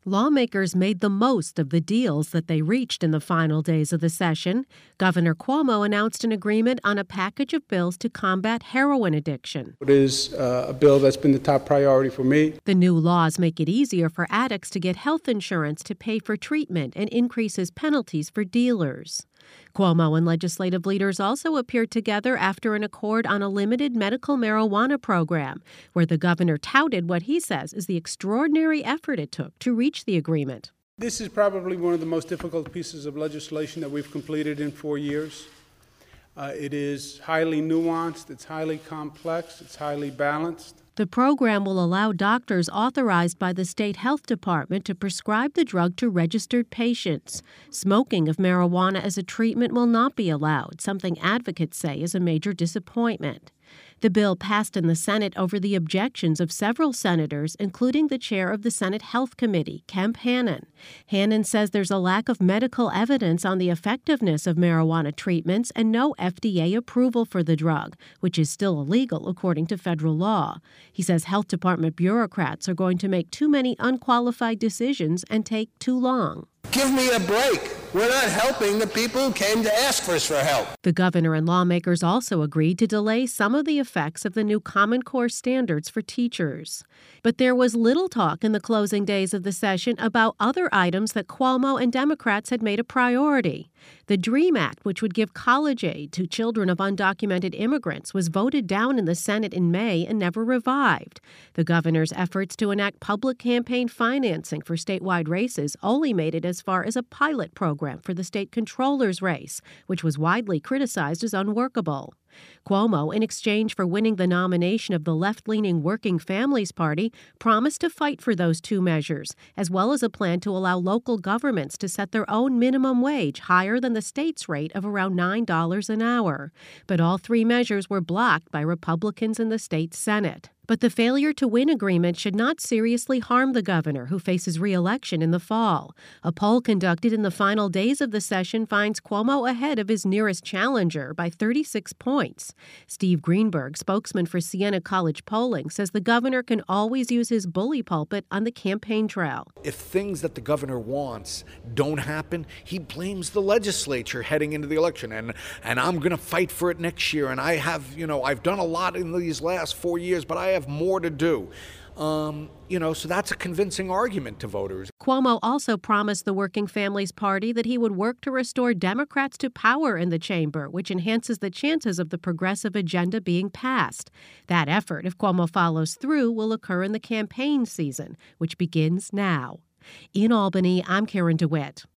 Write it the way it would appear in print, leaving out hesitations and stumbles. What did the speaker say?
Lawmakers made the most of the deals that they reached in the final days of the session. Governor Cuomo announced an agreement on a package of bills to combat heroin addiction. It is a bill that's been the top priority for me. The new laws make it easier for addicts to get health insurance to pay for treatment and increases penalties for dealers. Cuomo and legislative leaders also appeared together after an accord on a limited medical marijuana program, where the governor touted what he says is the extraordinary effort it took to reach the agreement. This is probably one of the most difficult pieces of legislation that we've completed in 4 years. It is highly nuanced, it's highly complex, it's highly balanced. The program will allow doctors authorized by the state health department to prescribe the drug to registered patients. Smoking of marijuana as a treatment will not be allowed, something advocates say is a major disappointment. The bill passed in the Senate over the objections of several senators, including the chair of the Senate Health Committee, Kemp Hannon. Hannon says there's a lack of medical evidence on the effectiveness of marijuana treatments and no FDA approval for the drug, which is still illegal according to federal law. He says health department bureaucrats are going to make too many unqualified decisions and take too long. Give me a break. We're not helping the people who came to ask us for help. The governor and lawmakers also agreed to delay some of the effects of the new Common Core standards for teachers. But there was little talk in the closing days of the session about other items that Cuomo and Democrats had made a priority. The DREAM Act, which would give college aid to children of undocumented immigrants, was voted down in the Senate in May and never revived. The governor's efforts to enact public campaign financing for statewide races only made it as far as a pilot program for the state controller's race, which was widely criticized as unworkable. Cuomo, in exchange for winning the nomination of the left-leaning Working Families Party, promised to fight for those two measures, as well as a plan to allow local governments to set their own minimum wage higher than the state's rate of around $9 an hour. But all three measures were blocked by Republicans in the state Senate. But the failure to win agreement should not seriously harm the governor, who faces re-election in the fall. A poll conducted in the final days of the session finds Cuomo ahead of his nearest challenger by 36 points. Steve Greenberg, spokesman for Siena College Polling, says the governor can always use his bully pulpit on the campaign trail. If things that the governor wants don't happen, he blames the legislature heading into the election. And I'm going to fight for it next year. And I've done a lot in these last 4 years, but I have more to do. So that's a convincing argument to voters. Cuomo also promised the Working Families Party that he would work to restore Democrats to power in the chamber, which enhances the chances of the progressive agenda being passed. That effort, if Cuomo follows through, will occur in the campaign season, which begins now. In Albany, I'm Karen DeWitt.